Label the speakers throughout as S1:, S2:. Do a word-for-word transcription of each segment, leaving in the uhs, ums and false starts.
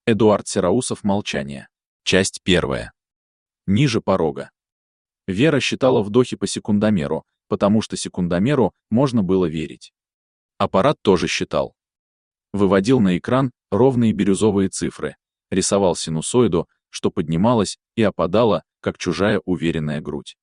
S1: Эдуард Сероусов «Молчание». Часть первая. Ниже порога. Вера считала вдохи по секундомеру, потому что секундомеру можно было верить. Аппарат тоже считал. Выводил на экран ровные бирюзовые цифры, рисовал синусоиду, что поднималась и опадала, как чужая уверенная грудь.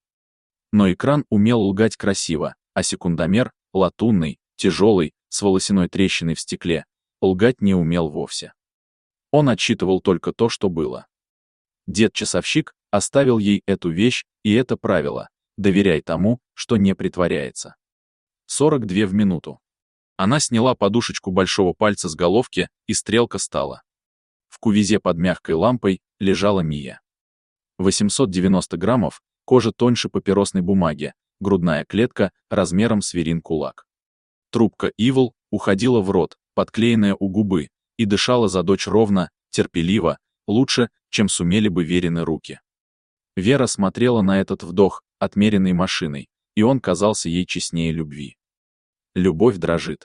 S1: Но экран умел лгать красиво, а секундомер, латунный, тяжелый, с волосяной трещиной в стекле, лгать не умел вовсе. Он отсчитывал только то, что было. Дед-часовщик оставил ей эту вещь и это правило: доверяй тому, что не притворяется. сорок две в минуту. Она сняла подушечку большого пальца с головки, и стрелка стала. В кувезе под мягкой лампой лежала Мия. восемьсот девяносто граммов, кожа тоньше папиросной бумаги, грудная клетка размером с верин кулак. Трубка Ивол уходила в рот, подклеенная у губы, и дышала за дочь ровно, терпеливо, лучше, чем сумели бы Верины руки. Вера смотрела на этот вдох, отмеренный машиной, и он казался ей честнее любви. Любовь дрожит.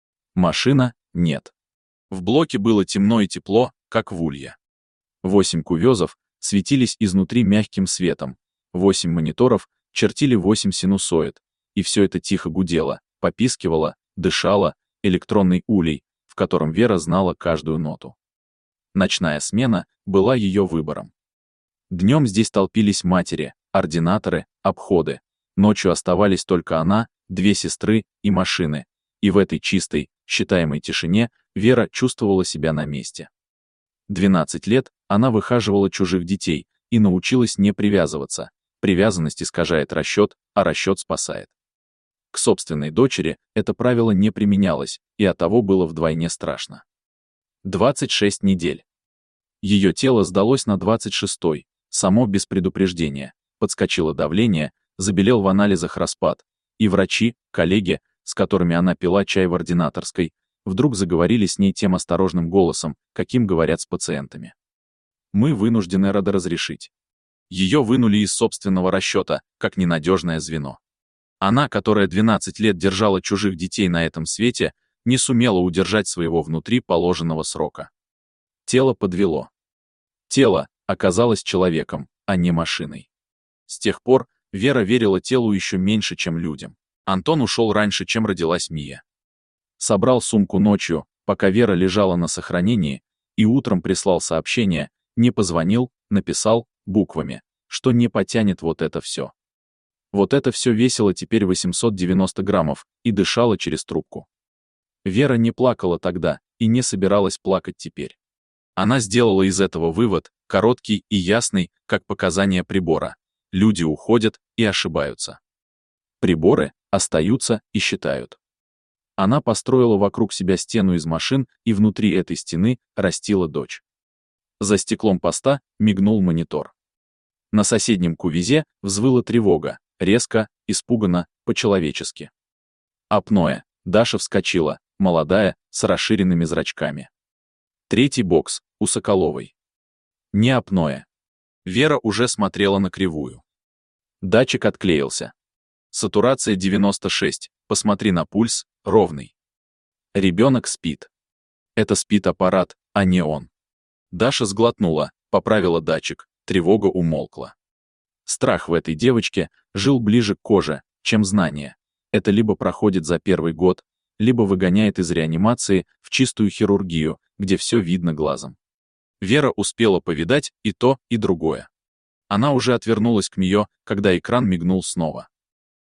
S1: Машина — нет. В блоке было темно и тепло, как в улье. Восемь кувезов светились изнутри мягким светом, восемь мониторов чертили восемь синусоид, и все это тихо гудело, попискивало, дышало, электронной улей, в котором Вера знала каждую ноту. Ночная смена была ее выбором. Днем здесь толпились матери, ординаторы, обходы. Ночью оставались только она, две сестры и машины. И в этой чистой, считаемой тишине Вера чувствовала себя на месте. двенадцать лет она выхаживала чужих детей и научилась не привязываться. Привязанность искажает расчет, а расчет спасает. К собственной дочери это правило не применялось, и оттого было вдвойне страшно. двадцать шесть недель. Ее тело сдалось на двадцать шестой, само без предупреждения, подскочило давление, забелел в анализах распад, и врачи, коллеги, с которыми она пила чай в ординаторской, вдруг заговорили с ней тем осторожным голосом, каким говорят с пациентами. Мы вынуждены родоразрешить. Ее вынули из собственного расчета, как ненадежное звено. Она, которая двенадцать лет держала чужих детей на этом свете, не сумела удержать своего внутри положенного срока. Тело подвело. Тело оказалось человеком, а не машиной. С тех пор Вера верила телу еще меньше, чем людям. Антон ушел раньше, чем родилась Мия. Собрал сумку ночью, пока Вера лежала на сохранении, и утром прислал сообщение, не позвонил, написал, буквами, что не потянет вот это все. Вот это все весило теперь восемьсот девяносто граммов и дышало через трубку. Вера не плакала тогда и не собиралась плакать теперь. Она сделала из этого вывод, короткий и ясный, как показания прибора. Люди уходят и ошибаются. Приборы остаются и считают. Она построила вокруг себя стену из машин и внутри этой стены растила дочь. За стеклом поста мигнул монитор. На соседнем кувезе взвыла тревога, резко, испуганно, по-человечески. Апноэ. Даша вскочила, молодая, с расширенными зрачками. Третий бокс, у Соколовой. Не апноэ. Вера уже смотрела на кривую. Датчик отклеился. Сатурация девяносто шесть, посмотри на пульс, ровный. Ребенок спит. Это спит аппарат, а не он. Даша сглотнула, поправила датчик, тревога умолкла. Страх в этой девочке жил ближе к коже, чем знание. Это либо проходит за первый год, либо выгоняет из реанимации в чистую хирургию, где все видно глазом. Вера успела повидать и то, и другое. Она уже отвернулась к Мио, когда экран мигнул снова.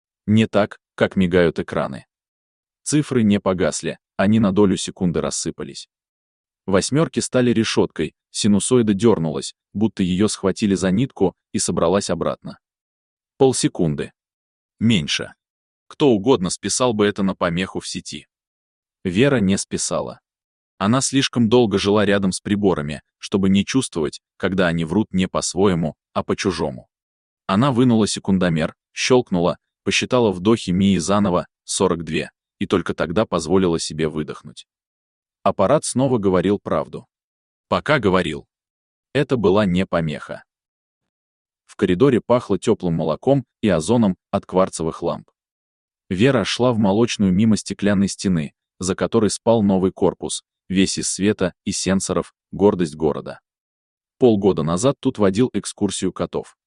S1: Не так, как мигают экраны. Цифры не погасли, они на долю секунды рассыпались. Восьмерки стали решеткой, синусоида дернулась, будто ее схватили за нитку и собралась обратно. Полсекунды. Меньше. Кто угодно списал бы это на помеху в сети. Вера не списала. Она слишком долго жила рядом с приборами, чтобы не чувствовать, когда они врут не по-своему, а по-чужому. Она вынула секундомер, щелкнула, посчитала вдохи Мии заново, сорок два, и только тогда позволила себе выдохнуть. Аппарат снова говорил правду. Пока говорил. Это была не помеха. В коридоре пахло теплым молоком и озоном от кварцевых ламп. Вера шла в молочную мимо стеклянной стены, за которой спал новый корпус, весь из света и сенсоров, гордость города. Полгода назад тут водил экскурсию котов.